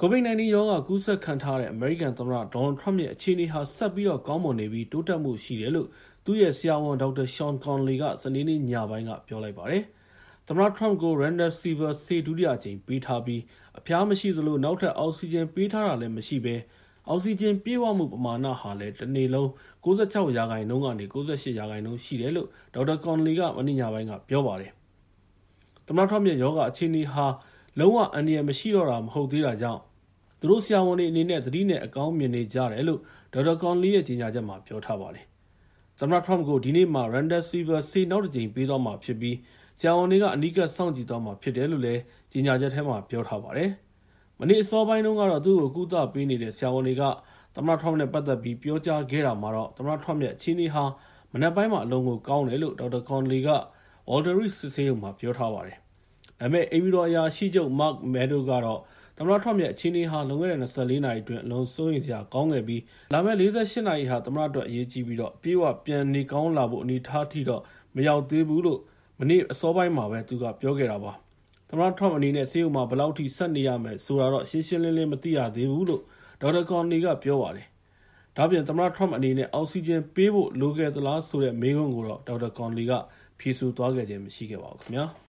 COVID-19 ရောဂါကူးစက်ခံထားရတဲ့အမေရိကန်သမ္မတဒေါ်နယ်ထရမ့်ရဲ့အခြေအနေဟာဆက်ပြီးတော့ကောင်းမွန်နေပြီးတိုးတက်မှုရှိတယ်လို့သူ့ရဲ့ဆရာဝန်ဒေါက်တာရှောင်းကွန်လီကစနေနေ့ညပိုင်းကပြောလိုက်ပါတယ်။သမ္မတထရမ့်ကို Remdesivir ဆေးဒုတိယအကြိမ်ပေးထားပြီးအဖျားမရှိသလိုနောက်ထပ်အောက်ဆီဂျင်ပေးထားတာလည်းမရှိဘဲအောက်ဆီဂျင်ပြည့်ဝမှုပမာဏဟာလည်းတစ်နေ့လုံး96%ကနေ98%ရှိတယ်လို့ဒေါက်တာကွန်လီကမနေ့ညပိုင်းကပြောပါတယ်။သမ္မတထရမ့်ရဲ့ယောဂအခြေအနေဟာလုံးဝအန္တရာယ်မရှိတော့တာမဟုတ်သေးတာကြောင့်သူတို့ဆရာဝန်တွေအနေနဲ့သတိနဲ့အကောင်းမြင်နေကြတယ်လို့ဒေါက်တာကွန်လီရဲ့ကြေညာချက်မှာပြောထားပါတယ်။သမ္မတထရမ့်ကိုဒီနေ့မှာ Remdesivir ဆေးနောက်တစ်ကြိမ်ပေးသွားမှာဖြစ်ပြီးဆရာဝန်တွေကအနီးကပ်စောင့်ကြည့်သွားမှာဖြစ်တယ်လို့လည်းကြေညာချက်ထဲမှာပြောထားပါတယ်။မနေ့အစောပိုင်းတုန်းကတော့သူ့ကိုကုသပေးနေတဲ့ဆရာဝန်တွေကသမ္မတထရမ့်နဲ့ပတ်သက်ပြီးပြောကြားခဲ့တာမှာတော့သမ္မတထရမ့်ရဲ့အခြေအနေဟာမနက်ပိုင်းမှာအလုံးကိုကောင်းတယ်လို့ဒေါက်တာကွန်လီက Walter Reed စစ်ဆေးရုံမှာပြောထားပါတယ်။ဒါပေမဲ့အိမ်ဖြူတော်အရာရှိချုပ် Mark Meadows ကတော့သမ္မတထရမ့်ရဲ့အခြေအနေဟာလွန်ခဲ့တဲ့24နာရီအတွင်းအလွန်စိုးရိမ်စရာကောင်းခဲ့ပြီးလာမယ့်48နာရီဟာသမ္မတအတွက်အရေးကြီးပြီးအပြည့်အဝပြန်နေကောင်းလာဖို့အနေအထားထိတော့မရောက်သေးဘူးလို့မနေ့အစောပိုင်းမှာပဲသူကပြောခဲ့တာပါ။သမ္မတထရမ့်အနေနဲ့ဆေးရုံမှာဘယ်လောက်ထိဆက်နေရမယ်ဆိုတာတော့ရှင်းရှင်းလင်းလင်းမသိရသေးဘူးလို့ဒေါက်တာကွန်လီကပြောပါတယ်။ဒါ့အပြင်သမ္မတထရမ့်အနေနဲ့အောက်ဆီဂျင်ပေးဖို့လိုခဲ့သလားဆိုတဲ့မေးခွန်းကိုတော့ဒေါက်တာကွန်လီကဖြေဆိုသွားခဲ့ခြင်းမရှိခဲ့ပါဘူးခင်ဗျာ။